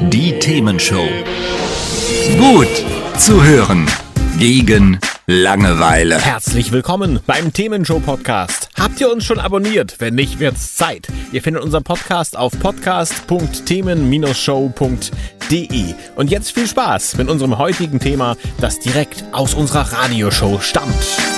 Die Themenshow. Gut zu hören. Gegen Langeweile. Herzlich willkommen beim Themenshow-Podcast. Habt ihr uns schon abonniert? Wenn nicht, wird's Zeit. Ihr findet unseren Podcast auf podcast.themen-show.de. Und jetzt viel Spaß mit unserem heutigen Thema, das direkt aus unserer Radioshow stammt.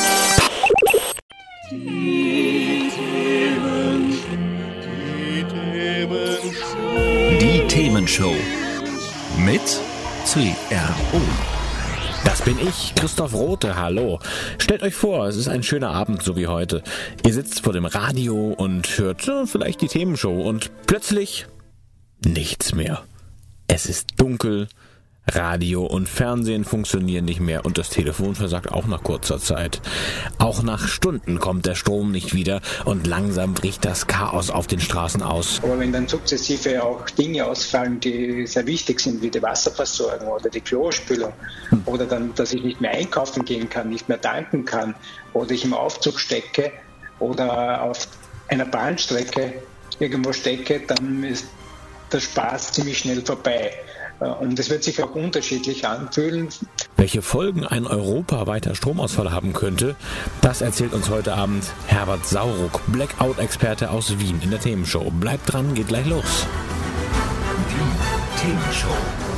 Die Themenshow mit CRO. Das bin ich, Christoph Rothe, hallo. Stellt euch vor, es ist ein schöner Abend, so wie heute. Ihr sitzt vor dem Radio und hört vielleicht die Themenshow und plötzlich nichts mehr. Es ist dunkel, Radio und Fernsehen funktionieren nicht mehr und das Telefon versagt auch nach kurzer Zeit. Auch nach Stunden kommt der Strom nicht wieder und langsam bricht das Chaos auf den Straßen aus. Aber wenn dann sukzessive auch Dinge ausfallen, die sehr wichtig sind, wie die Wasserversorgung oder die Klospülung, oder dann, dass ich nicht mehr einkaufen gehen kann, nicht mehr tanken kann, oder ich im Aufzug stecke oder auf einer Bahnstrecke irgendwo stecke, dann ist der Spaß ziemlich schnell vorbei. Und es wird sich auch unterschiedlich anfühlen. Welche Folgen ein europaweiter Stromausfall haben könnte, das erzählt uns heute Abend Herbert Sauruck, Blackout-Experte aus Wien in der Themenshow. Bleibt dran, geht gleich los. Die Themenshow.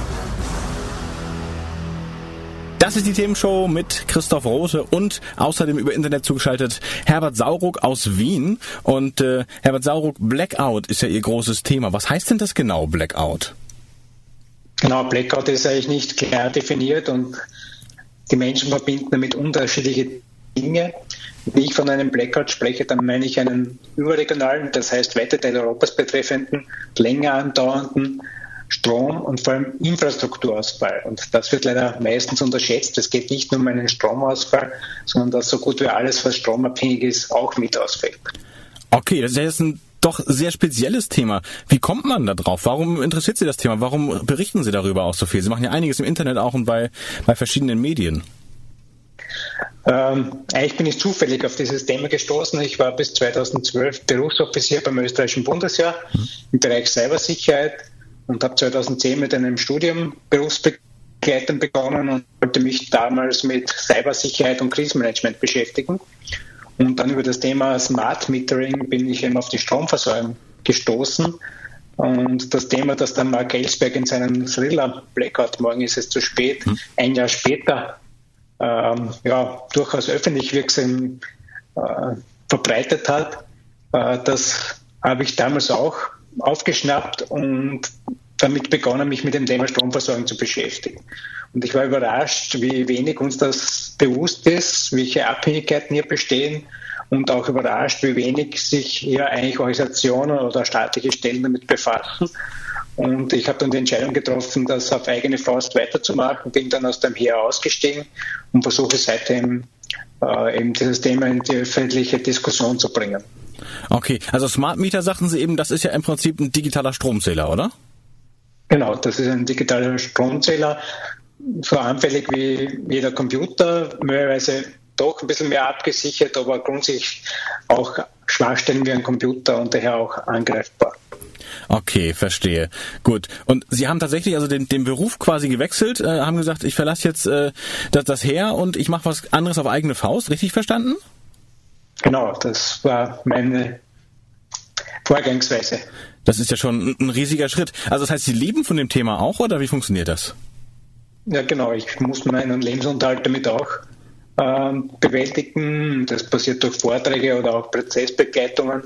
Das ist die Themenshow mit Christoph Rothe und außerdem über Internet zugeschaltet Herbert Sauruck aus Wien. Und Herbert Sauruck, Blackout ist ja Ihr großes Thema. Was heißt denn das genau, Blackout? Genau, Blackout ist eigentlich nicht klar definiert und die Menschen verbinden damit unterschiedliche Dinge. Wenn ich von einem Blackout spreche, dann meine ich einen überregionalen, das heißt weite Teile Europas betreffenden, länger andauernden Strom- und vor allem Infrastrukturausfall. Und das wird leider meistens unterschätzt. Es geht nicht nur um einen Stromausfall, sondern dass so gut wie alles, was stromabhängig ist, auch mit ausfällt. Okay, das ist jetzt ein doch sehr spezielles Thema. Wie kommt man da drauf? Warum interessiert Sie das Thema? Warum berichten Sie darüber auch so viel? Sie machen ja einiges im Internet auch und bei verschiedenen Medien. Eigentlich bin ich zufällig auf dieses Thema gestoßen. Ich war bis 2012 Berufsoffizier beim österreichischen Bundesheer im Bereich Cybersicherheit und habe 2010 mit einem Studium berufsbegleitend begonnen und wollte mich damals mit Cybersicherheit und Krisenmanagement beschäftigen. Und dann über das Thema Smart Metering bin ich eben auf die Stromversorgung gestoßen. Und das Thema, das dann Mark Ellsberg in seinem Thriller Blackout, morgen ist es zu spät, ein Jahr später durchaus öffentlich wirksam verbreitet hat, das habe ich damals auch aufgeschnappt und damit begonnen, mich mit dem Thema Stromversorgung zu beschäftigen. Und ich war überrascht, wie wenig uns das bewusst ist, welche Abhängigkeiten hier bestehen und auch überrascht, wie wenig sich hier eigentlich Organisationen oder staatliche Stellen damit befassen. Und ich habe dann die Entscheidung getroffen, das auf eigene Faust weiterzumachen, bin dann aus dem Heer ausgestiegen und versuche seitdem eben dieses Thema in die öffentliche Diskussion zu bringen. Okay, also Smart Meter, sagten Sie eben, das ist ja im Prinzip ein digitaler Stromzähler, oder? Genau, das ist ein digitaler Stromzähler, so anfällig wie jeder Computer, möglicherweise doch ein bisschen mehr abgesichert, aber grundsätzlich auch Schwachstellen wie ein Computer und daher auch angreifbar. Okay, verstehe. Gut. Und Sie haben tatsächlich also den Beruf quasi gewechselt, haben gesagt, ich verlasse jetzt das Heer und ich mache was anderes auf eigene Faust, richtig verstanden? Genau, das war meine Vorgangsweise. Das ist ja schon ein riesiger Schritt. Also das heißt, Sie leben von dem Thema auch, oder wie funktioniert das? Ja, genau. Ich muss meinen Lebensunterhalt damit auch bewältigen. Das passiert durch Vorträge oder auch Prozessbegleitungen.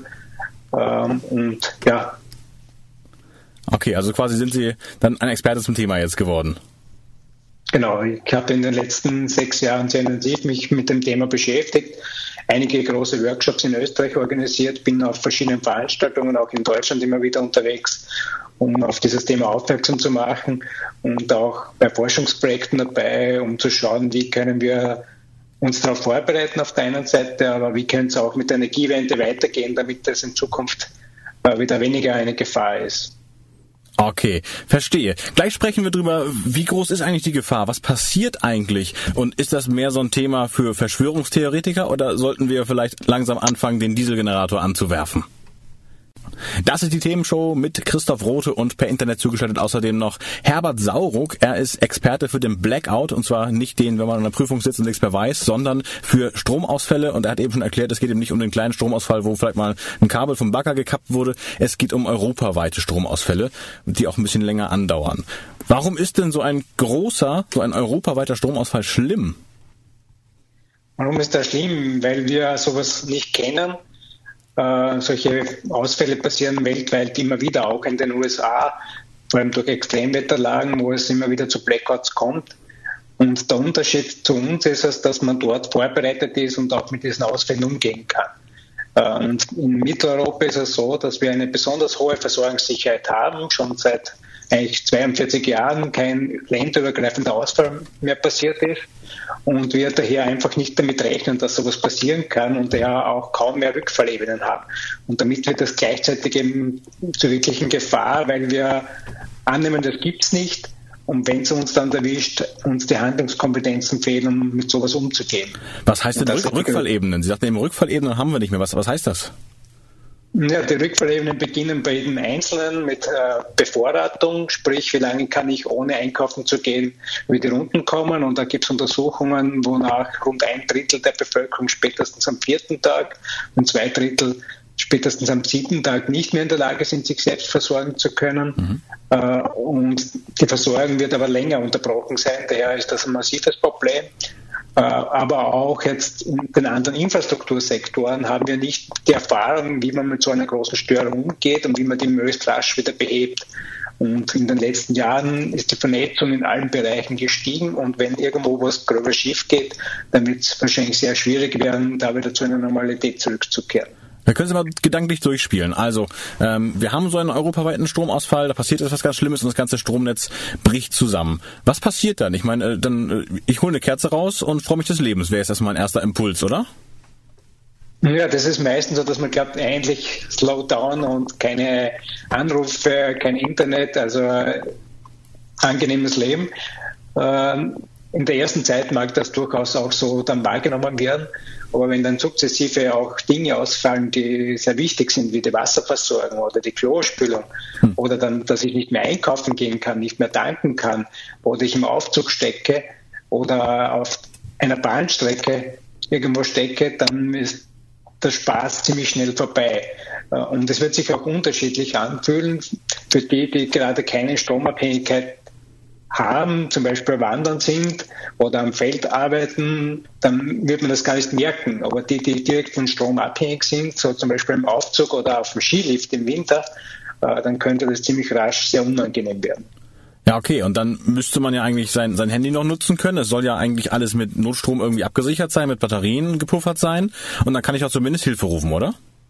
Und ja. Okay, also quasi sind Sie dann ein Experte zum Thema jetzt geworden. Genau. Ich habe in den letzten 6 Jahren sehr intensiv mich mit dem Thema beschäftigt. Einige große Workshops in Österreich organisiert, bin auf verschiedenen Veranstaltungen, auch in Deutschland immer wieder unterwegs, um auf dieses Thema aufmerksam zu machen und auch bei Forschungsprojekten dabei, um zu schauen, wie können wir uns darauf vorbereiten auf der einen Seite, aber wie können es auch mit der Energiewende weitergehen, damit das in Zukunft wieder weniger eine Gefahr ist. Okay, verstehe. Gleich sprechen wir drüber, wie groß ist eigentlich die Gefahr? Was passiert eigentlich? Und ist das mehr so ein Thema für Verschwörungstheoretiker oder sollten wir vielleicht langsam anfangen, den Dieselgenerator anzuwerfen? Das ist die Themenshow mit Christoph Rothe und per Internet zugeschaltet außerdem noch Herbert Sauruck. Er ist Experte für den Blackout und zwar nicht den, wenn man an der Prüfung sitzt und nichts mehr weiß, sondern für Stromausfälle. Und er hat eben schon erklärt, es geht eben nicht um den kleinen Stromausfall, wo vielleicht mal ein Kabel vom Bagger gekappt wurde. Es geht um europaweite Stromausfälle, die auch ein bisschen länger andauern. Warum ist denn so ein europaweiter Stromausfall schlimm? Warum ist das schlimm? Weil wir sowas nicht kennen. Solche Ausfälle passieren weltweit immer wieder, auch in den USA, vor allem durch Extremwetterlagen, wo es immer wieder zu Blackouts kommt. Und der Unterschied zu uns ist es, dass man dort vorbereitet ist und auch mit diesen Ausfällen umgehen kann. Und in Mitteleuropa ist es so, dass wir eine besonders hohe Versorgungssicherheit haben, schon seit eigentlich 42 Jahren kein länderübergreifender Ausfall mehr passiert ist und wir daher einfach nicht damit rechnen, dass sowas passieren kann und daher auch kaum mehr Rückfallebenen haben. Und damit wird das gleichzeitig eben zur wirklichen Gefahr, weil wir annehmen, das gibt's nicht. Und wenn es uns dann erwischt, uns die Handlungskompetenzen fehlen, um mit sowas umzugehen. Was heißt denn Rückfallebenen? Sie sagten eben, Rückfallebenen haben wir nicht mehr. Was heißt das? Ja, die Rückfallebenen beginnen bei jedem Einzelnen mit Bevorratung, sprich, wie lange kann ich ohne einkaufen zu gehen wieder unten kommen. Und da gibt es Untersuchungen, wonach rund 1/3 der Bevölkerung spätestens am 4. Tag und 2/3 spätestens am 7. Tag nicht mehr in der Lage sind, sich selbst versorgen zu können. Und die Versorgung wird aber länger unterbrochen sein. Daher ist das ein massives Problem. Aber auch jetzt in den anderen Infrastruktursektoren haben wir nicht die Erfahrung, wie man mit so einer großen Störung umgeht und wie man die möglichst rasch wieder behebt. Und in den letzten Jahren ist die Vernetzung in allen Bereichen gestiegen und wenn irgendwo was gröber schief geht, dann wird es wahrscheinlich sehr schwierig werden, da wieder zu einer Normalität zurückzukehren. Da können Sie mal gedanklich durchspielen. Also, wir haben so einen europaweiten Stromausfall, da passiert etwas ganz Schlimmes und das ganze Stromnetz bricht zusammen. Was passiert dann? Ich meine, ich hole eine Kerze raus und freue mich des Lebens. Wäre jetzt erstmal ein erster Impuls, oder? Ja, das ist meistens so, dass man glaubt, eigentlich slow down und keine Anrufe, kein Internet, also angenehmes Leben. In der ersten Zeit mag das durchaus auch so dann wahrgenommen werden, aber wenn dann sukzessive auch Dinge ausfallen, die sehr wichtig sind, wie die Wasserversorgung oder die Klospülung, oder dann, dass ich nicht mehr einkaufen gehen kann, nicht mehr tanken kann, oder ich im Aufzug stecke oder auf einer Bahnstrecke irgendwo stecke, dann ist der Spaß ziemlich schnell vorbei. Und es wird sich auch unterschiedlich anfühlen für die, die gerade keine Stromabhängigkeit haben, zum Beispiel wandern sind oder am Feld arbeiten, dann wird man das gar nicht merken. Aber die direkt von Strom abhängig sind, so zum Beispiel im Aufzug oder auf dem Skilift im Winter, dann könnte das ziemlich rasch sehr unangenehm werden. Ja, okay, und dann müsste man ja eigentlich sein Handy noch nutzen können. Es soll ja eigentlich alles mit Notstrom irgendwie abgesichert sein, mit Batterien gepuffert sein. Und dann kann ich auch zumindest Hilfe rufen, oder?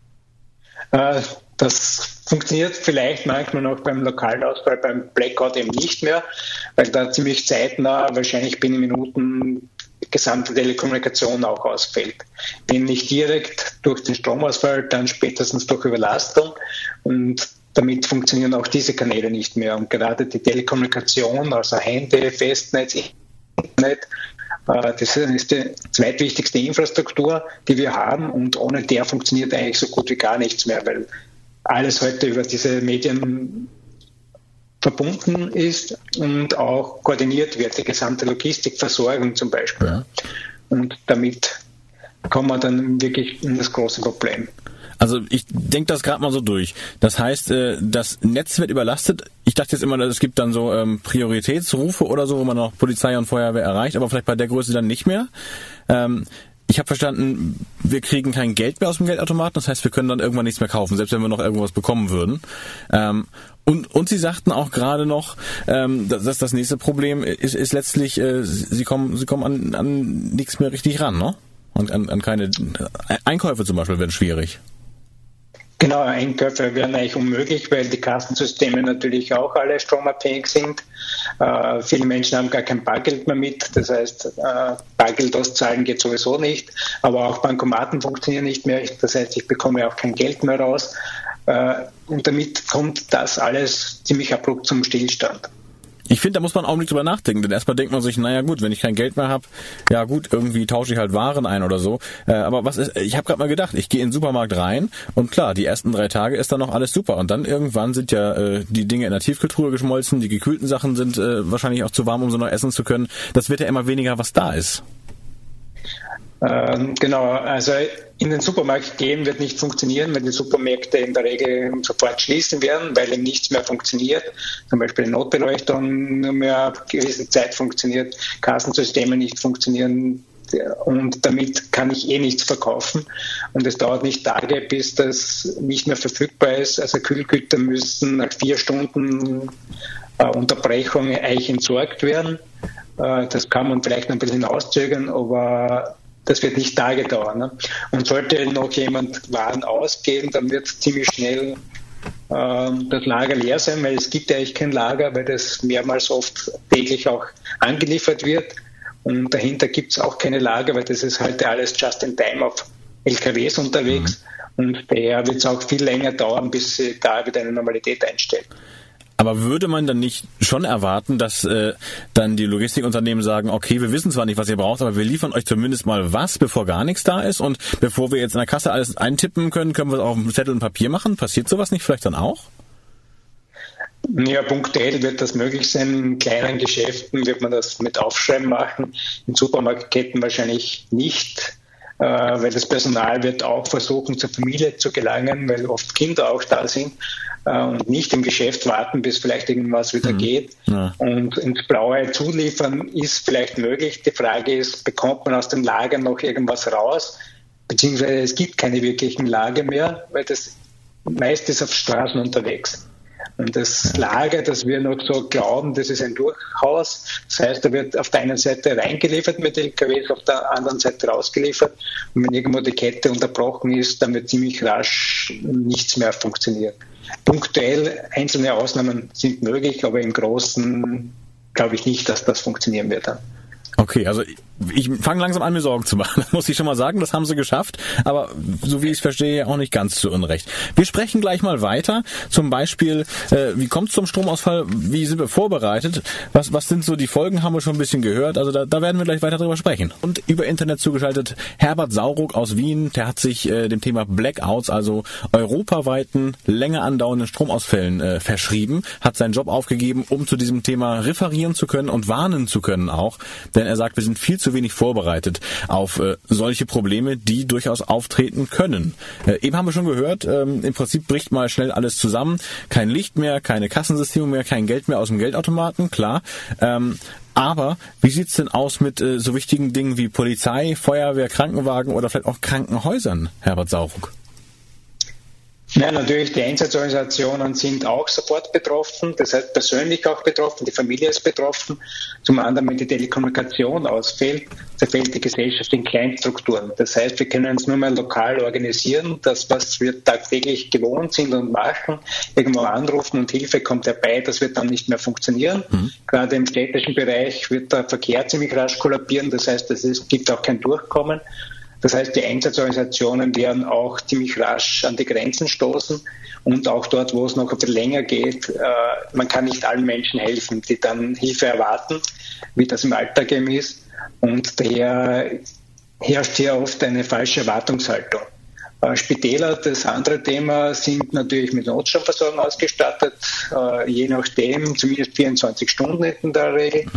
Das funktioniert vielleicht manchmal noch beim Lokalausfall, beim Blackout eben nicht mehr, weil da ziemlich zeitnah, wahrscheinlich binnen Minuten, die gesamte Telekommunikation auch ausfällt. Wenn nicht direkt durch den Stromausfall, dann spätestens durch Überlastung und damit funktionieren auch diese Kanäle nicht mehr. Und gerade die Telekommunikation, also Handy, Festnetz, Internet, das ist die zweitwichtigste Infrastruktur, die wir haben und ohne der funktioniert eigentlich so gut wie gar nichts mehr, weil alles heute über diese Medien verbunden ist und auch koordiniert wird, die gesamte Logistikversorgung zum Beispiel. Ja. Und damit kommen wir dann wirklich in das große Problem. Also ich denke das gerade mal so durch. Das heißt, das Netz wird überlastet. Ich dachte jetzt immer, es gibt dann so Prioritätsrufe oder so, wo man noch Polizei und Feuerwehr erreicht, aber vielleicht bei der Größe dann nicht mehr. Ich habe verstanden, wir kriegen kein Geld mehr aus dem Geldautomaten, das heißt, wir können dann irgendwann nichts mehr kaufen, selbst wenn wir noch irgendwas bekommen würden. Und Sie sagten auch gerade noch, dass das nächste Problem ist letztlich, Sie kommen an nichts mehr richtig ran, ne? Und an keine Einkäufe zum Beispiel werden schwierig. Genau, Einkäufe wären eigentlich unmöglich, weil die Kassensysteme natürlich auch alle stromabhängig sind. Viele Menschen haben gar kein Bargeld mehr mit, das heißt, Bargeld auszahlen geht sowieso nicht, aber auch Bankomaten funktionieren nicht mehr, das heißt, ich bekomme auch kein Geld mehr raus und damit kommt das alles ziemlich abrupt zum Stillstand. Ich finde, da muss man auch nicht drüber nachdenken, denn erstmal denkt man sich, naja gut, wenn ich kein Geld mehr habe, ja gut, irgendwie tausche ich halt Waren ein oder so. Aber ich habe gerade mal gedacht, ich gehe in den Supermarkt rein und klar, die ersten 3 Tage ist dann noch alles super und dann irgendwann sind ja die Dinge in der Tiefkühltruhe geschmolzen, die gekühlten Sachen sind wahrscheinlich auch zu warm, um so noch essen zu können. Das wird ja immer weniger, was da ist. Genau, also in den Supermarkt gehen wird nicht funktionieren, weil die Supermärkte in der Regel sofort schließen werden, weil eben nichts mehr funktioniert. Zum Beispiel die Notbeleuchtung nur mehr eine gewisse Zeit funktioniert, Kassensysteme nicht funktionieren und damit kann ich nichts verkaufen. Und es dauert nicht Tage, bis das nicht mehr verfügbar ist. Also Kühlgüter müssen nach 4 Stunden Unterbrechung eigentlich entsorgt werden. Das kann man vielleicht noch ein bisschen auszögern, aber das wird nicht Tage dauern. Ne? Und sollte noch jemand Waren ausgeben, dann wird ziemlich schnell das Lager leer sein, weil es gibt ja eigentlich kein Lager, weil das mehrmals oft täglich auch angeliefert wird. Und dahinter gibt es auch keine Lager, weil das ist halt alles just in time auf LKWs unterwegs. Und daher wird es auch viel länger dauern, bis sie da wieder eine Normalität einstellt. Aber würde man dann nicht schon erwarten, dass dann die Logistikunternehmen sagen, okay, wir wissen zwar nicht, was ihr braucht, aber wir liefern euch zumindest mal was, bevor gar nichts da ist und bevor wir jetzt in der Kasse alles eintippen können wir es auf Zettel und Papier machen? Passiert sowas nicht vielleicht dann auch? Ja, punktuell wird das möglich sein. In kleinen Geschäften wird man das mit Aufschreiben machen, in Supermarktketten wahrscheinlich nicht. Weil das Personal wird auch versuchen, zur Familie zu gelangen, weil oft Kinder auch da sind und nicht im Geschäft warten, bis vielleicht irgendwas wieder geht. Ja. Und ins Blaue zuliefern ist vielleicht möglich. Die Frage ist, bekommt man aus dem Lager noch irgendwas raus? Beziehungsweise es gibt keine wirklichen Lager mehr, weil das meist ist auf Straßen unterwegs. Und das Lager, das wir noch so glauben, das ist ein Durchhaus. Das heißt, da wird auf der einen Seite reingeliefert mit LKWs, auf der anderen Seite rausgeliefert. Und wenn irgendwo die Kette unterbrochen ist, dann wird ziemlich rasch nichts mehr funktionieren. Punktuell einzelne Ausnahmen sind möglich, aber im Großen glaube ich nicht, dass das funktionieren wird dann. Okay, also ich fange langsam an, mir Sorgen zu machen. Das muss ich schon mal sagen, das haben sie geschafft, aber so wie ich es verstehe, auch nicht ganz zu Unrecht. Wir sprechen gleich mal weiter, zum Beispiel, wie kommt es zum Stromausfall, wie sind wir vorbereitet, was sind so die Folgen, haben wir schon ein bisschen gehört, also da werden wir gleich weiter drüber sprechen. Und über Internet zugeschaltet Herbert Sauruck aus Wien, der hat sich dem Thema Blackouts, also europaweiten, länger andauernden Stromausfällen verschrieben, hat seinen Job aufgegeben, um zu diesem Thema referieren zu können und warnen zu können auch, denn er sagt, wir sind viel zu wenig vorbereitet auf solche Probleme, die durchaus auftreten können. Eben haben wir schon gehört, im Prinzip bricht mal schnell alles zusammen. Kein Licht mehr, keine Kassensysteme mehr, kein Geld mehr aus dem Geldautomaten, klar. Aber wie sieht's denn aus mit so wichtigen Dingen wie Polizei, Feuerwehr, Krankenwagen oder vielleicht auch Krankenhäusern, Herbert Sauruck? Ja, natürlich, die Einsatzorganisationen sind auch sofort betroffen, das heißt persönlich auch betroffen, die Familie ist betroffen. Zum anderen, wenn die Telekommunikation ausfällt, zerfällt die Gesellschaft in Kleinstrukturen. Das heißt, wir können uns nur mal lokal organisieren, das, was wir tagtäglich gewohnt sind und machen, irgendwo anrufen und Hilfe kommt herbei, das wird dann nicht mehr funktionieren. Gerade im städtischen Bereich wird der Verkehr ziemlich rasch kollabieren, das heißt, es gibt auch kein Durchkommen. Das heißt, die Einsatzorganisationen werden auch ziemlich rasch an die Grenzen stoßen und auch dort, wo es noch ein bisschen länger geht, man kann nicht allen Menschen helfen, die dann Hilfe erwarten, wie das im Alltag eben ist. Und daher herrscht hier oft eine falsche Erwartungshaltung. Spitäler, das andere Thema, sind natürlich mit Notstromversorgung ausgestattet, je nachdem, zumindest 24 Stunden in der Regel.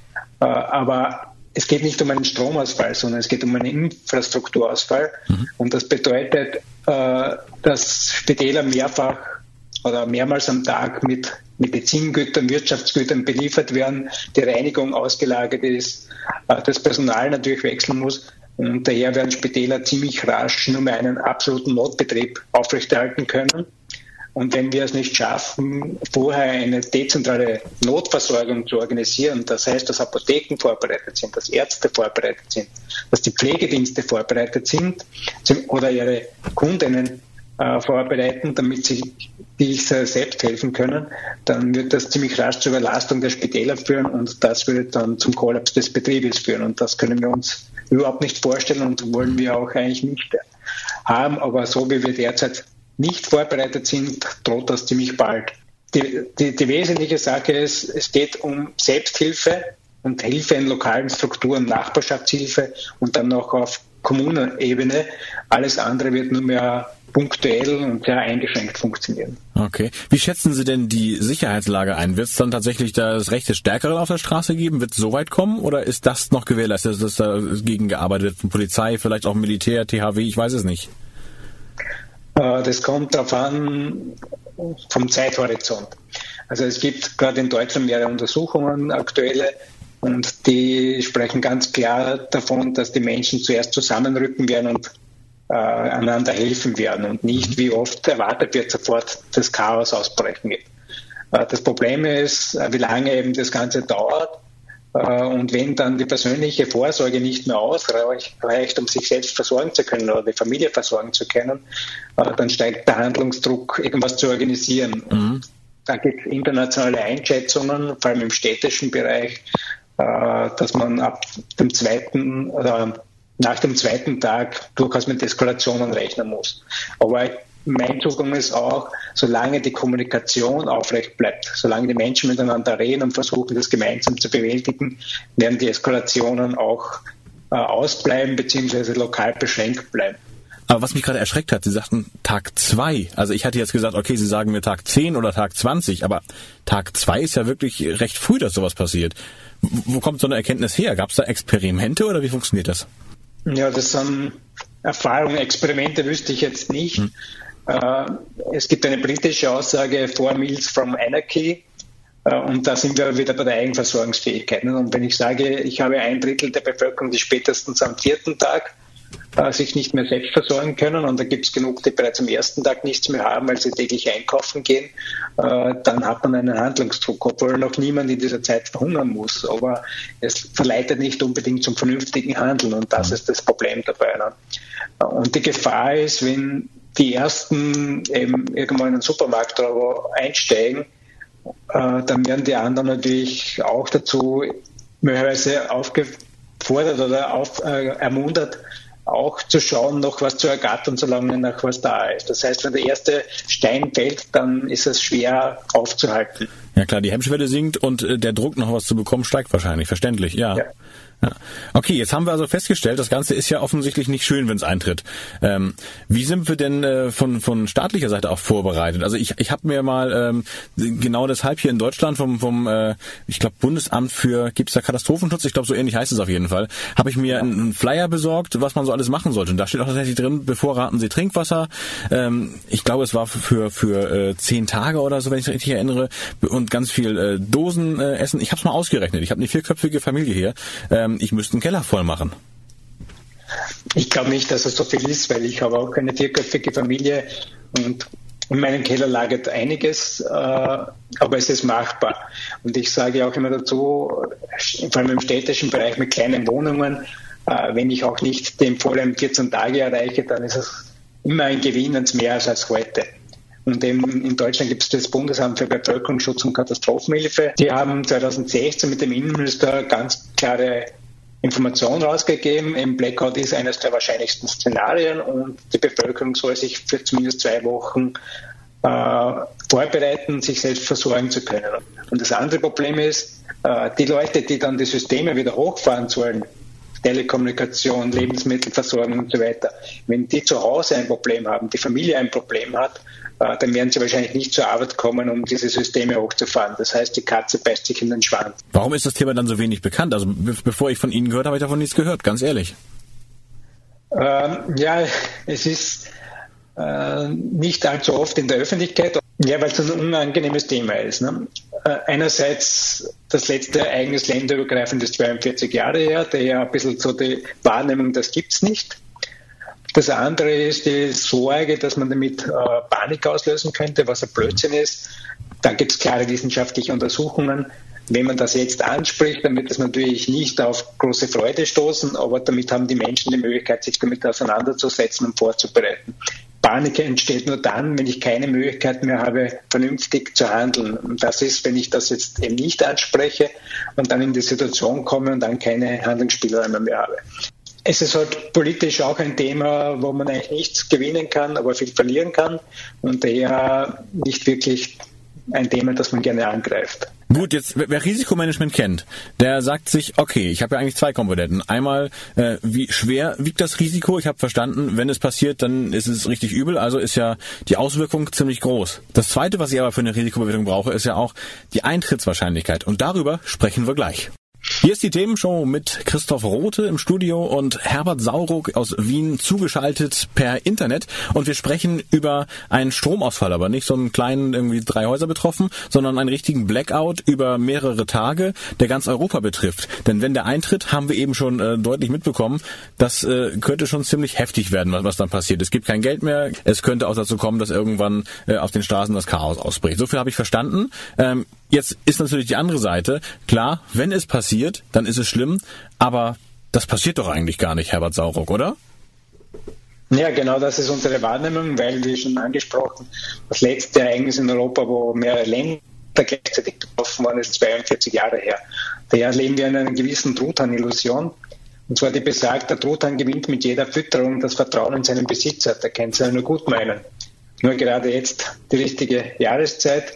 Aber es geht nicht um einen Stromausfall, sondern es geht um einen Infrastrukturausfall. Und das bedeutet, dass Spitäler mehrfach oder mehrmals am Tag mit Medizingütern, Wirtschaftsgütern beliefert werden, die Reinigung ausgelagert ist, das Personal natürlich wechseln muss. Und daher werden Spitäler ziemlich rasch nur mehr einen absoluten Notbetrieb aufrechterhalten können. Und wenn wir es nicht schaffen, vorher eine dezentrale Notversorgung zu organisieren, das heißt, dass Apotheken vorbereitet sind, dass Ärzte vorbereitet sind, dass die Pflegedienste vorbereitet sind oder ihre Kundinnen vorbereiten, damit sie sich selbst helfen können, dann wird das ziemlich rasch zur Überlastung der Spitäler führen und das würde dann zum Kollaps des Betriebes führen. Und das können wir uns überhaupt nicht vorstellen und wollen wir auch eigentlich nicht haben. Aber so wie wir derzeit nicht vorbereitet sind, droht das ziemlich bald. die wesentliche Sache ist, es geht um Selbsthilfe und Hilfe in lokalen Strukturen, Nachbarschaftshilfe und dann noch auf Kommunenebene. Alles andere wird nur mehr punktuell und sehr eingeschränkt funktionieren. Okay. Wie schätzen Sie denn die Sicherheitslage ein? Wird es dann tatsächlich das Recht des Stärkeren auf der Straße geben? Wird es so weit kommen oder ist das noch gewährleistet, dass dagegen gearbeitet wird von Polizei, vielleicht auch Militär, THW, ich weiß es nicht? Das kommt darauf an, vom Zeithorizont. Also es gibt gerade in Deutschland mehrere Untersuchungen, aktuelle, und die sprechen ganz klar davon, dass die Menschen zuerst zusammenrücken werden und einander helfen werden und nicht, wie oft erwartet wird, sofort das Chaos ausbrechen wird. Das Problem ist, wie lange eben das Ganze dauert. Und wenn dann die persönliche Vorsorge nicht mehr ausreicht, um sich selbst versorgen zu können oder die Familie versorgen zu können, dann steigt der Handlungsdruck, irgendwas zu organisieren. Mhm. Da gibt es internationale Einschätzungen, vor allem im städtischen Bereich, dass man ab dem zweiten oder nach dem zweiten Tag durchaus mit Eskalationen rechnen muss. Aber mein Zugang ist auch, solange die Kommunikation aufrecht bleibt, solange die Menschen miteinander reden und versuchen, das gemeinsam zu bewältigen, werden die Eskalationen auch ausbleiben bzw. lokal beschränkt bleiben. Aber was mich gerade erschreckt hat, Sie sagten Tag 2. Also ich hatte jetzt gesagt, okay, Sie sagen mir Tag 10 oder Tag 20, aber Tag 2 ist ja wirklich recht früh, dass sowas passiert. Wo kommt so eine Erkenntnis her? Gab es da Experimente oder wie funktioniert das? Ja, das sind Erfahrungen, Experimente wüsste ich jetzt nicht. Es gibt eine britische Aussage, 4 Meals from Anarchy, und da sind wir wieder bei der Eigenversorgungsfähigkeit. Und wenn ich sage, ich habe 1/3 der Bevölkerung, die spätestens am 4. Tag sich nicht mehr selbst versorgen können, und da gibt es genug, die bereits am 1. Tag nichts mehr haben, weil sie täglich einkaufen gehen, dann hat man einen Handlungsdruck, obwohl noch niemand in dieser Zeit verhungern muss. Aber es verleitet nicht unbedingt zum vernünftigen Handeln, und das ist das Problem dabei. Ne? Und die Gefahr ist, wenn die Ersten eben irgendwann in den Supermarkt einsteigen, dann werden die anderen natürlich auch dazu möglicherweise aufgefordert oder ermuntert, auch zu schauen, noch was zu ergattern, solange noch was da ist. Das heißt, wenn der erste Stein fällt, dann ist es schwer aufzuhalten. Ja klar, die Hemmschwelle sinkt und der Druck, noch was zu bekommen, steigt wahrscheinlich. Verständlich, ja. Ja. Okay, jetzt haben wir also festgestellt, das Ganze ist ja offensichtlich nicht schön, wenn es eintritt. Wie sind wir denn von staatlicher Seite auch vorbereitet? Also ich habe mir mal genau deshalb hier in Deutschland vom ich glaube Bundesamt für, gibt es da Katastrophenschutz? Ich glaube, so ähnlich heißt es auf jeden Fall. Habe ich mir einen Flyer besorgt, was man so alles machen sollte. Und da steht auch tatsächlich drin, bevorraten Sie Trinkwasser. Ich glaube, es war für 10 Tage oder so, wenn ich es richtig erinnere. Und ganz viel Dosen essen. Ich habe es mal ausgerechnet. Ich habe eine 4-köpfige Familie hier. Ich müsste einen Keller voll machen. Ich glaube nicht, dass es so viel ist, weil ich habe auch eine 4-köpfige Familie und in meinem Keller lagert einiges, aber es ist machbar. Und ich sage auch immer dazu, vor allem im städtischen Bereich mit kleinen Wohnungen, wenn ich auch nicht den vollen 14 Tage erreiche, dann ist es immer ein Gewinn, wenn es mehr ist als heute. Und eben in Deutschland gibt es das Bundesamt für Bevölkerungsschutz und Katastrophenhilfe. Die haben 2016 mit dem Innenminister ganz klare Informationen rausgegeben. Im Blackout ist eines der wahrscheinlichsten Szenarien und die Bevölkerung soll sich für zumindest 2 Wochen vorbereiten, sich selbst versorgen zu können. Und das andere Problem ist, die Leute, die dann die Systeme wieder hochfahren sollen, Telekommunikation, Lebensmittelversorgung und so weiter, wenn die zu Hause ein Problem haben, die Familie ein Problem hat, dann werden sie wahrscheinlich nicht zur Arbeit kommen, um diese Systeme hochzufahren. Das heißt, die Katze beißt sich in den Schwanz. Warum ist das Thema dann so wenig bekannt? Also bevor ich von Ihnen gehört habe, ich davon nichts gehört, ganz ehrlich. Ja, es ist nicht allzu oft in der Öffentlichkeit, ja, weil es ein unangenehmes Thema ist. Ne? Einerseits das letzte Ereignis länderübergreifend ist 42 Jahre her, daher ein bisschen so die Wahrnehmung, das gibt's nicht. Das andere ist die Sorge, dass man damit Panik auslösen könnte, was ein Blödsinn ist. Da gibt es klare wissenschaftliche Untersuchungen. Wenn man das jetzt anspricht, dann wird das natürlich nicht auf große Freude stoßen, aber damit haben die Menschen die Möglichkeit, sich damit auseinanderzusetzen und vorzubereiten. Panik entsteht nur dann, wenn ich keine Möglichkeit mehr habe, vernünftig zu handeln. Und das ist, wenn ich das jetzt eben nicht anspreche und dann in die Situation komme und dann keine Handlungsspielräume mehr habe. Es ist halt politisch auch ein Thema, wo man eigentlich nichts gewinnen kann, aber viel verlieren kann und daher nicht wirklich ein Thema, das man gerne angreift. Gut, jetzt wer Risikomanagement kennt, der sagt sich, okay, ich habe ja eigentlich zwei Komponenten. Einmal, wie schwer wiegt das Risiko? Ich habe verstanden, wenn es passiert, dann ist es richtig übel, also ist ja die Auswirkung ziemlich groß. Das Zweite, was ich aber für eine Risikobewertung brauche, ist ja auch die Eintrittswahrscheinlichkeit. Und darüber sprechen wir gleich. Hier ist die Themenshow mit Christoph Rothe im Studio und Herbert Sauruck aus Wien zugeschaltet per Internet. Und wir sprechen über einen Stromausfall, aber nicht so einen kleinen, irgendwie 3 Häuser betroffen, sondern einen richtigen Blackout über mehrere Tage, der ganz Europa betrifft. Denn wenn der eintritt, haben wir eben schon deutlich mitbekommen, das könnte schon ziemlich heftig werden, was dann passiert. Es gibt kein Geld mehr. Es könnte auch dazu kommen, dass irgendwann auf den Straßen das Chaos ausbricht. So viel habe ich verstanden. Jetzt ist natürlich die andere Seite. Klar, wenn es passiert, dann ist es schlimm, aber das passiert doch eigentlich gar nicht, Herbert Sauruck, oder? Ja, genau, das ist unsere Wahrnehmung, weil, wie schon angesprochen, das letzte Ereignis in Europa, wo mehrere Länder gleichzeitig betroffen waren, ist 42 Jahre her. Daher leben wir in einer gewissen Truthahn-Illusion. Und zwar die besagt, der Truthahn gewinnt mit jeder Fütterung das Vertrauen in seinen Besitzer. Der kann es ja nur gut meinen. Nur gerade jetzt die richtige Jahreszeit.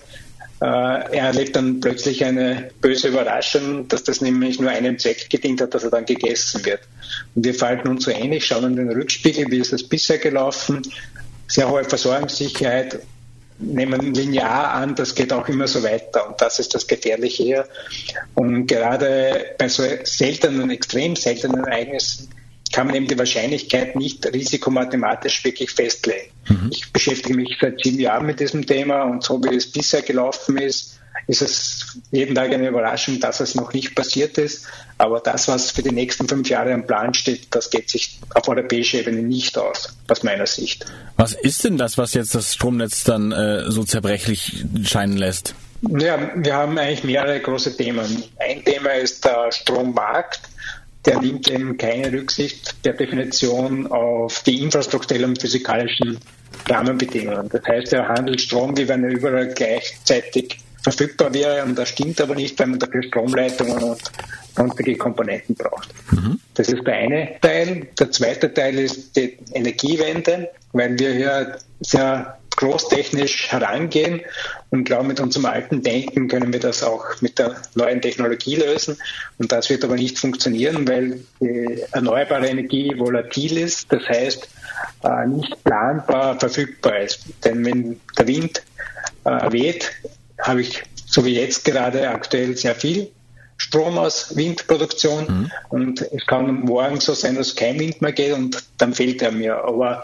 Er erlebt dann plötzlich eine böse Überraschung, dass das nämlich nur einem Zweck gedient hat, dass er dann gegessen wird. Und wir verhalten uns so ähnlich, schauen in den Rückspiegel, wie ist das bisher gelaufen, sehr hohe Versorgungssicherheit, nehmen linear an, das geht auch immer so weiter und das ist das Gefährliche hier. Und gerade bei so seltenen, extrem seltenen Ereignissen kann man eben die Wahrscheinlichkeit nicht risikomathematisch wirklich festlegen. Ich beschäftige mich seit 7 Jahren mit diesem Thema und so wie es bisher gelaufen ist, ist es jeden Tag eine Überraschung, dass es noch nicht passiert ist. Aber das, was für die nächsten 5 Jahre am Plan steht, das geht sich auf europäischer Ebene nicht aus, aus meiner Sicht. Was ist denn das, was jetzt das Stromnetz dann so zerbrechlich scheinen lässt? Ja, wir haben eigentlich mehrere große Themen. Ein Thema ist der Strommarkt. Der nimmt eben keine Rücksicht per Definition auf die infrastrukturellen und physikalischen Rahmenbedingungen. Das heißt, er handelt Strom, wie wenn er überall gleichzeitig verfügbar wäre. Und das stimmt aber nicht, weil man dafür Stromleitungen und sonstige Komponenten braucht. Das ist der eine Teil. Der zweite Teil ist die Energiewende, weil wir hier sehr großtechnisch herangehen und glauben, mit unserem alten Denken können wir das auch mit der neuen Technologie lösen. Und das wird aber nicht funktionieren, weil die erneuerbare Energie volatil ist, das heißt nicht planbar verfügbar ist. Denn wenn der Wind weht, habe ich, so wie jetzt gerade aktuell, sehr viel Strom aus Windproduktion und es kann morgen so sein, dass kein Wind mehr geht und dann fehlt er mir. Aber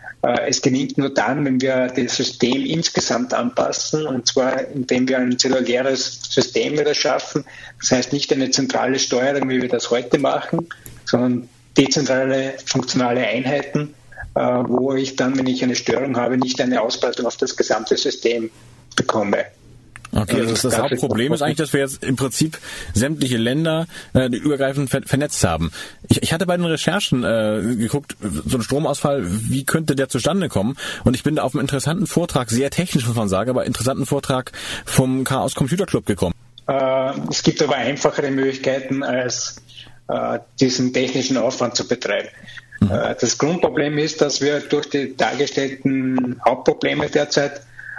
es gelingt nur dann, wenn wir das System insgesamt anpassen, und zwar indem wir ein zelluläres System wieder schaffen. Das heißt nicht eine zentrale Steuerung, wie wir das heute machen, sondern dezentrale funktionale Einheiten, wo ich dann, wenn ich eine Störung habe, nicht eine Ausbreitung auf das gesamte System bekomme. Okay, also das Hauptproblem ist eigentlich, dass wir jetzt im Prinzip sämtliche Länder übergreifend vernetzt haben. Ich hatte bei den Recherchen geguckt, so ein Stromausfall, wie könnte der zustande kommen? Und ich bin da auf einen interessanten Vortrag, sehr technisch muss man sagen, aber interessanten Vortrag vom Chaos Computer Club gekommen. Es gibt aber einfachere Möglichkeiten, als diesen technischen Aufwand zu betreiben. Das Grundproblem ist, dass wir durch die dargestellten Hauptprobleme derzeit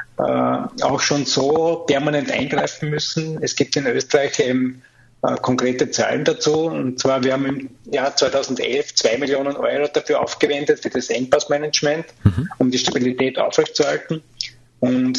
auch schon so permanent eingreifen müssen. Es gibt in Österreich eben konkrete Zahlen dazu. Und zwar, wir haben im Jahr 2011 2 Millionen Euro dafür aufgewendet, für das Engpassmanagement, um die Stabilität aufrechtzuerhalten. Und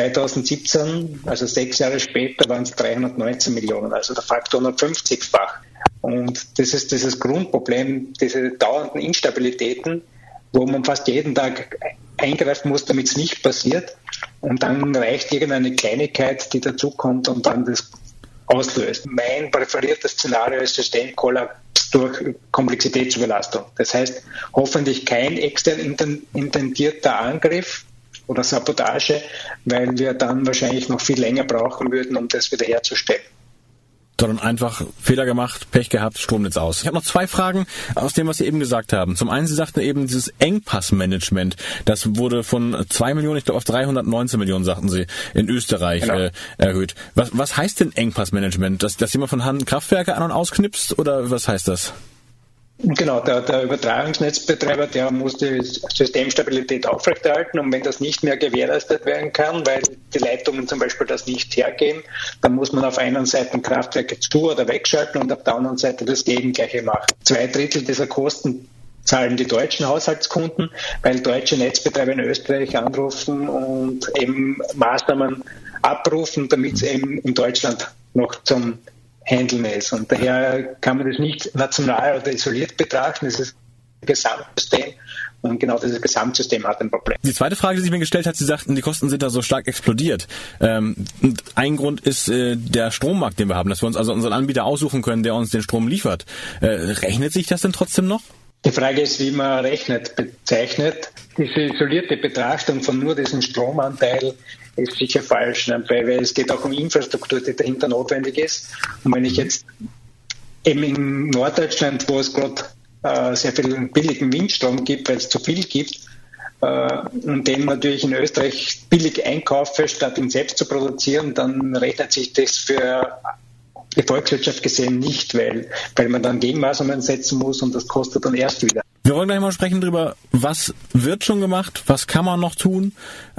2017, also 6 Jahre später, waren es 319 Millionen, also der Faktor 150-fach. Und das ist dieses Grundproblem, diese dauernden Instabilitäten, wo man fast jeden Tag eingreifen muss, damit es nicht passiert. Und dann reicht irgendeine Kleinigkeit, die dazukommt und dann das auslöst. Mein präferiertes Szenario ist Systemkollaps durch Komplexitätsüberlastung. Das heißt, hoffentlich kein extern intendierter Angriff oder Sabotage, weil wir dann wahrscheinlich noch viel länger brauchen würden, um das wiederherzustellen. Sondern einfach Fehler gemacht, Pech gehabt, Stromnetz aus. Ich habe noch 2 Fragen aus dem, was Sie eben gesagt haben. Zum einen, Sie sagten eben, dieses Engpassmanagement, das wurde von 2 Millionen, ich glaube auf 319 Millionen, sagten Sie, in Österreich erhöht. Was heißt denn Engpassmanagement? Dass jemand von Hand Kraftwerke an- und ausknipst oder was heißt das? Genau, der Übertragungsnetzbetreiber, der muss die Systemstabilität aufrechterhalten, und wenn das nicht mehr gewährleistet werden kann, weil die Leitungen zum Beispiel das nicht hergeben, dann muss man auf einer Seite Kraftwerke zu- oder wegschalten und auf der anderen Seite das Gegengleiche machen. 2/3 dieser Kosten zahlen die deutschen Haushaltskunden, weil deutsche Netzbetreiber in Österreich anrufen und eben Maßnahmen abrufen, damit es eben in Deutschland noch zum Handeln ist. Und daher kann man das nicht national oder isoliert betrachten. Das ist ein Gesamtsystem. Und genau dieses Gesamtsystem hat ein Problem. Die zweite Frage, die sich mir gestellt hat, Sie sagten, die Kosten sind da so stark explodiert. Und ein Grund ist der Strommarkt, den wir haben, dass wir uns also unseren Anbieter aussuchen können, der uns den Strom liefert. Rechnet sich das denn trotzdem noch? Die Frage ist, wie man bezeichnet. Diese isolierte Betrachtung von nur diesem Stromanteil ist sicher falsch, weil es geht auch um Infrastruktur, die dahinter notwendig ist. Und wenn ich jetzt eben in Norddeutschland, wo es gerade sehr viel billigen Windstrom gibt, weil es zu viel gibt, und den natürlich in Österreich billig einkaufe, statt ihn selbst zu produzieren, dann rechnet sich das für die Volkswirtschaft gesehen nicht, weil man dann Gegenmaßnahmen setzen muss, und das kostet dann erst wieder. Wir wollen gleich mal sprechen darüber, was wird schon gemacht, was kann man noch tun,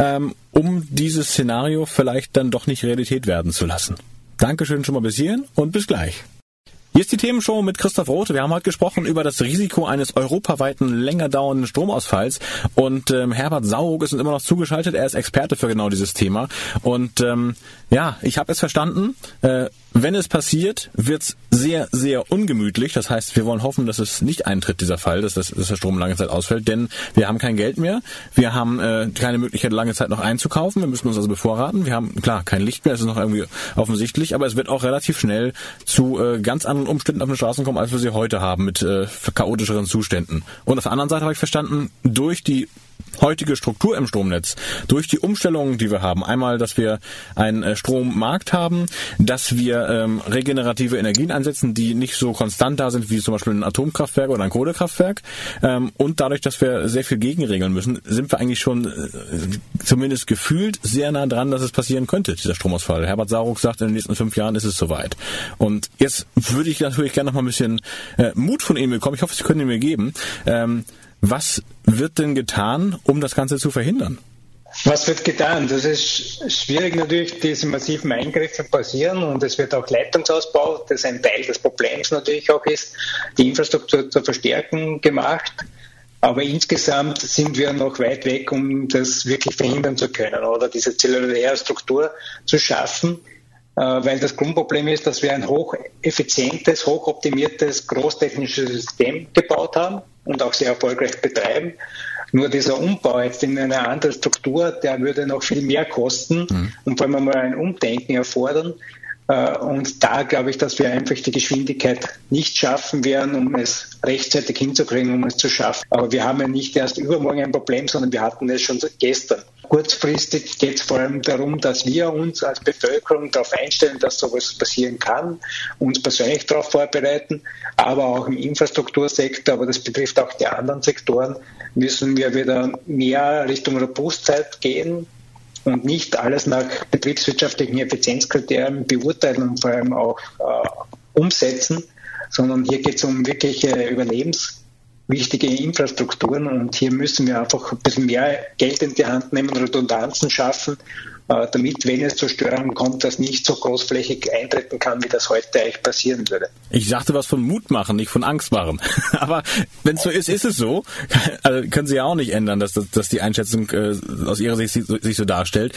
um dieses Szenario vielleicht dann doch nicht Realität werden zu lassen. Dankeschön schon mal bis hierhin und bis gleich. Hier ist die Themenshow mit Christoph Rothe. Wir haben heute gesprochen über das Risiko eines europaweiten, länger dauernden Stromausfalls. Und Herbert Sauruck ist uns immer noch zugeschaltet. Er ist Experte für genau dieses Thema. Und ich habe es verstanden. Wenn es passiert, wird's sehr, sehr ungemütlich. Das heißt, wir wollen hoffen, dass es nicht eintritt, dieser Fall, dass der Strom lange Zeit ausfällt. Denn wir haben kein Geld mehr. Wir haben keine Möglichkeit, lange Zeit noch einzukaufen. Wir müssen uns also bevorraten. Wir haben, klar, kein Licht mehr. Das ist noch irgendwie offensichtlich. Aber es wird auch relativ schnell zu ganz anderen Umständen auf den Straßen kommen, als wir sie heute haben, mit chaotischeren Zuständen. Und auf der anderen Seite habe ich verstanden, durch die heutige Struktur im Stromnetz, durch die Umstellungen, die wir haben, einmal, dass wir einen Strommarkt haben, dass wir regenerative Energien einsetzen, die nicht so konstant da sind wie zum Beispiel ein Atomkraftwerk oder ein Kohlekraftwerk, und dadurch, dass wir sehr viel gegenregeln müssen, sind wir eigentlich schon zumindest gefühlt sehr nah dran, dass es passieren könnte, dieser Stromausfall. Herbert Sauruck sagt, in den nächsten 5 Jahren ist es soweit. Und jetzt würde ich natürlich gerne noch mal ein bisschen Mut von Ihnen bekommen. Ich hoffe, Sie können ihn mir geben. Was wird denn getan, um das Ganze zu verhindern? Was wird getan? Das ist schwierig natürlich, diese massiven Eingriffe passieren, und es wird auch Leitungsausbau, das ein Teil des Problems natürlich auch ist, die Infrastruktur zur Verstärkung gemacht. Aber insgesamt sind wir noch weit weg, um das wirklich verhindern zu können oder diese zelluläre Struktur zu schaffen. Weil das Grundproblem ist, dass wir ein hocheffizientes, hochoptimiertes, großtechnisches System gebaut haben und auch sehr erfolgreich betreiben. Nur dieser Umbau jetzt in eine andere Struktur, der würde noch viel mehr kosten und vor allem einmal ein Umdenken erfordern. Und da glaube ich, dass wir einfach die Geschwindigkeit nicht schaffen werden, um es rechtzeitig hinzukriegen, um es zu schaffen. Aber wir haben ja nicht erst übermorgen ein Problem, sondern wir hatten es schon gestern. Kurzfristig geht es vor allem darum, dass wir uns als Bevölkerung darauf einstellen, dass sowas passieren kann, uns persönlich darauf vorbereiten, aber auch im Infrastruktursektor, aber das betrifft auch die anderen Sektoren, müssen wir wieder mehr Richtung Robustheit gehen und nicht alles nach betriebswirtschaftlichen Effizienzkriterien beurteilen und vor allem auch umsetzen, sondern hier geht es um wirkliche überlebenswichtige Infrastrukturen, und hier müssen wir einfach ein bisschen mehr Geld in die Hand nehmen, Redundanzen schaffen, damit, wenn es zur Störung kommt, das nicht so großflächig eintreten kann, wie das heute eigentlich passieren würde. Ich sagte was von Mut machen, nicht von Angst machen. Aber wenn es so ist, ist es so. Also können Sie ja auch nicht ändern, dass die Einschätzung aus Ihrer Sicht sich so darstellt.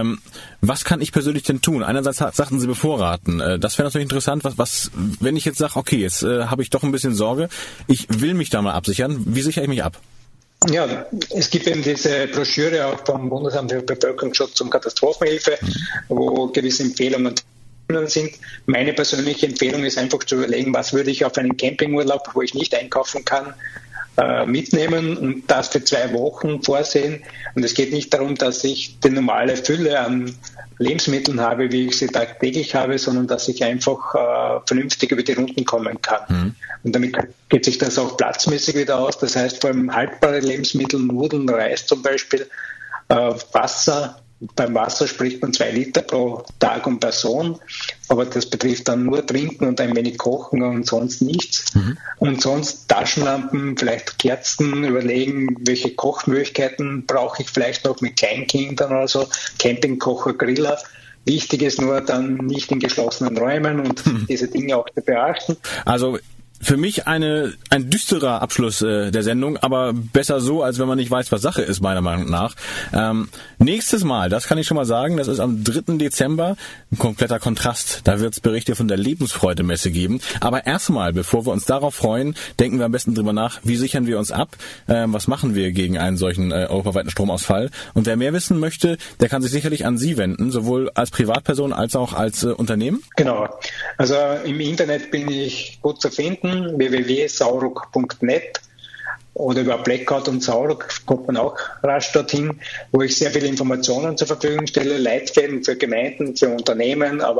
Was kann ich persönlich denn tun? Einerseits sagten Sie bevorraten. Das wäre natürlich interessant. Was, wenn ich jetzt sage, okay, jetzt habe ich doch ein bisschen Sorge, ich will mich da mal absichern. Wie sichere ich mich ab? Ja, es gibt eben diese Broschüre auch vom Bundesamt für Bevölkerungsschutz und Katastrophenhilfe, wo gewisse Empfehlungen sind. Meine persönliche Empfehlung ist einfach zu überlegen, was würde ich auf einen Campingurlaub, wo ich nicht einkaufen kann, mitnehmen und das für 2 Wochen vorsehen. Und es geht nicht darum, dass ich die normale Fülle an Lebensmitteln habe, wie ich sie tagtäglich habe, sondern dass ich einfach vernünftig über die Runden kommen kann. Und damit geht sich das auch platzmäßig wieder aus. Das heißt, vor allem haltbare Lebensmittel, Nudeln, Reis zum Beispiel, Wasser beim Wasser spricht man 2 Liter pro Tag und Person, aber das betrifft dann nur Trinken und ein wenig Kochen und sonst nichts. Und sonst Taschenlampen, vielleicht Kerzen, überlegen, welche Kochmöglichkeiten brauche ich vielleicht noch mit Kleinkindern oder so, Campingkocher, Griller. Wichtig ist nur dann nicht in geschlossenen Räumen und diese Dinge auch zu beachten. Also für mich ein düsterer Abschluss der Sendung, aber besser so, als wenn man nicht weiß, was Sache ist, meiner Meinung nach. Nächstes Mal, das kann ich schon mal sagen, das ist am 3. Dezember, ein kompletter Kontrast. Da wird es Berichte von der Lebensfreude-Messe geben. Aber erstmal, bevor wir uns darauf freuen, denken wir am besten drüber nach, wie sichern wir uns ab, was machen wir gegen einen solchen europaweiten Stromausfall. Und wer mehr wissen möchte, der kann sich sicherlich an Sie wenden, sowohl als Privatperson als auch als Unternehmen. Genau, also im Internet bin ich gut zu finden, www.sauruck.net oder über Blackout und Sauruck kommt man auch rasch dorthin, wo ich sehr viele Informationen zur Verfügung stelle, Leitfäden für Gemeinden, für Unternehmen, aber